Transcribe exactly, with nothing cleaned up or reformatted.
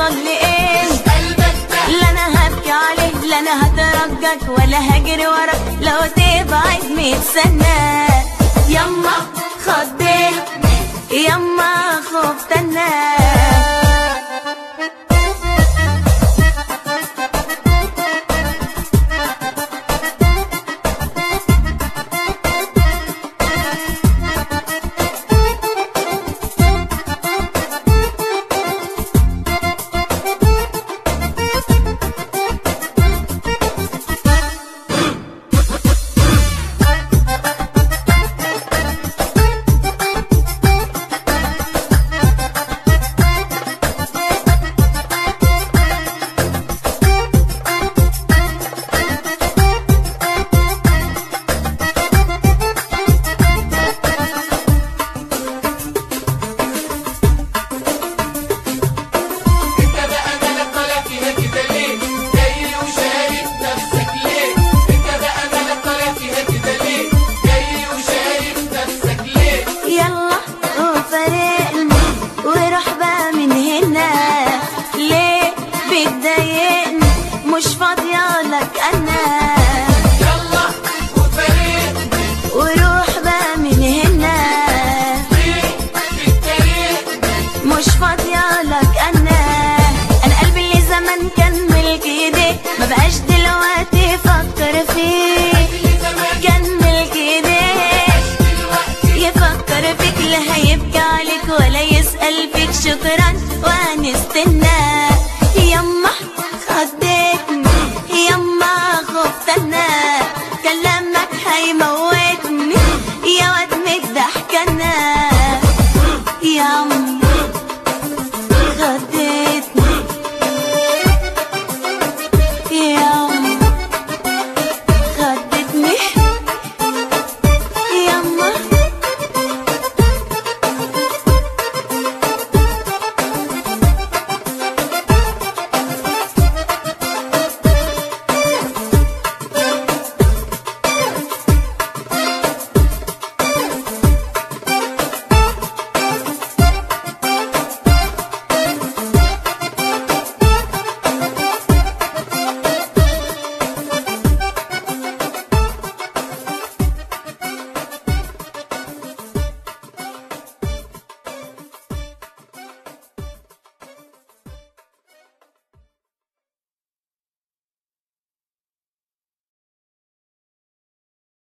حصل لي ايه؟ لا انا هبكي عليه، لا انا هترجك ولا هجري وراك لو تبعد مية سنة. يما خضيت يما خفت انا. مش فاضية لك أنا، يلا وفارقني وروح بقى من هنا. مش فاضية لك أنا، أنا قلبي اللي زمان كان ملك إيديك ما بقاش دلوقتي فكر فيك. كان ملك إيديك يفكر فيك، لا هيبكي عليك ولا يسأل فيك. شكرا وهنستنى